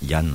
Yann.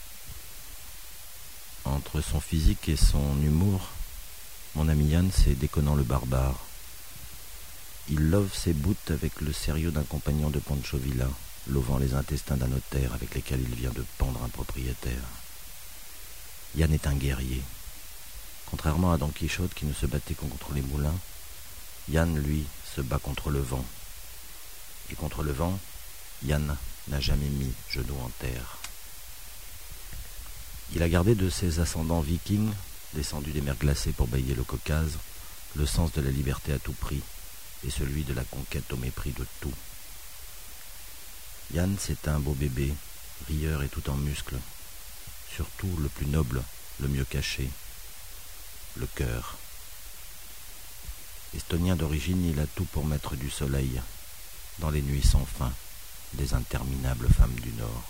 Entre son physique et son humour, mon ami Yann, c'est Déconnant le barbare. Il love ses bouts avec le sérieux d'un compagnon de Pancho Villa, lovant les intestins d'un notaire avec lesquels il vient de pendre un propriétaire. Yann est un guerrier. Contrairement à Don Quichotte qui ne se battait que contre les moulins, Yann, lui, se bat contre le vent. Et contre le vent, Yann n'a jamais mis genou en terre. Il a gardé de ses ascendants vikings, descendus des mers glacées pour balayer le Caucase, le sens de la liberté à tout prix et celui de la conquête au mépris de tout. Yann, c'est un beau bébé, rieur et tout en muscles. Surtout le plus noble, le mieux caché, le cœur. Estonien d'origine, il a tout pour mettre du soleil dans les nuits sans fin des interminables femmes du Nord.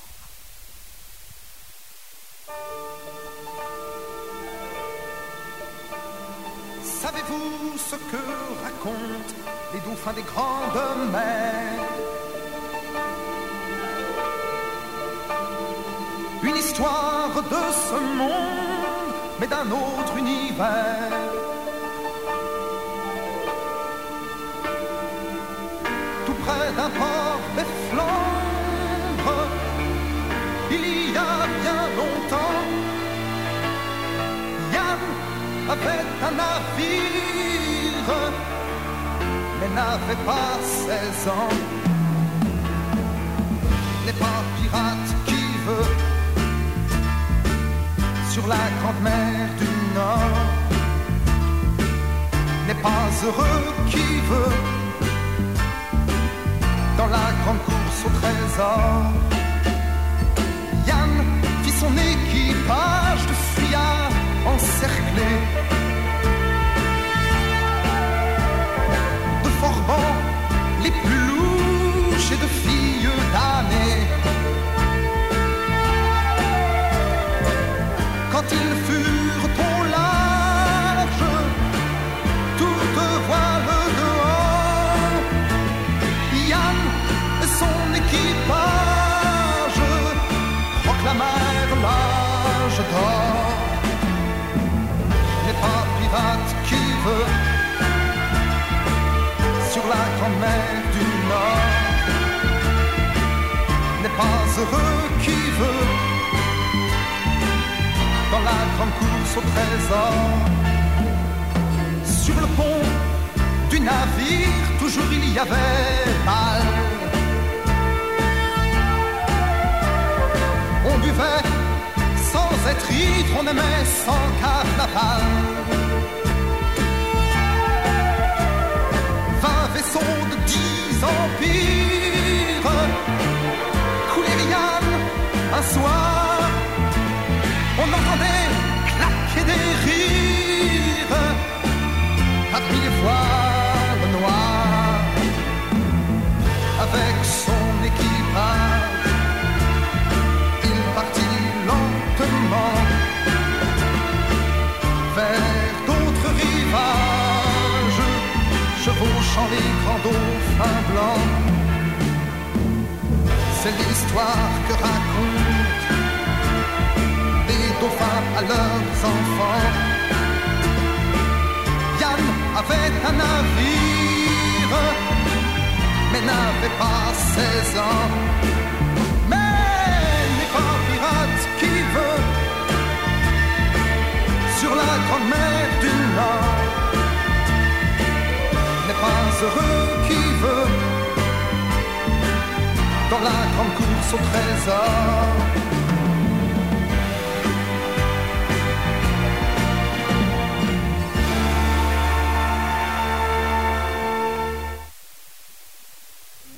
Savez-vous ce que racontent les dauphins des grandes mers? Une histoire de ce monde, mais d'un autre univers. Tout près d'un port des Flandres, il y a bien longtemps, Yann avait un navire, mais n'avait pas 16 ans. N'est pas pirate qui veut sur la grande mer du Nord, n'est pas heureux qui veut dans la grande course au trésor. Yann fit son équipage de fuyards encerclés, de forbans les plus louches et de filles damnées. Quand ils furent au large, toutes voiles dehors, Yann et son équipage proclamèrent l'âge d'or. N'est pas pirate qui veut sur la grande mer du Nord, n'est pas heureux qui veut dans la grande course au trésor. Sur le pont du navire, toujours il y avait mal. On buvait sans être ivre, on aimait sans carnaval. 20 vaisseaux de 10 empires coulèrent Yann un soir. On entendait claquer des rires parmi les voiles noirs. Avec son équipage, il partit lentement vers d'autres rivages, chevauchant les grands dauphins blancs. C'est l'histoire que raconte dauphins à leurs enfants. Yann avait un navire, mais n'avait pas 16 ans. Mais n'est pas pirate qui veut sur la grande mer du Nord, n'est pas heureux qui veut dans la grande course au trésor.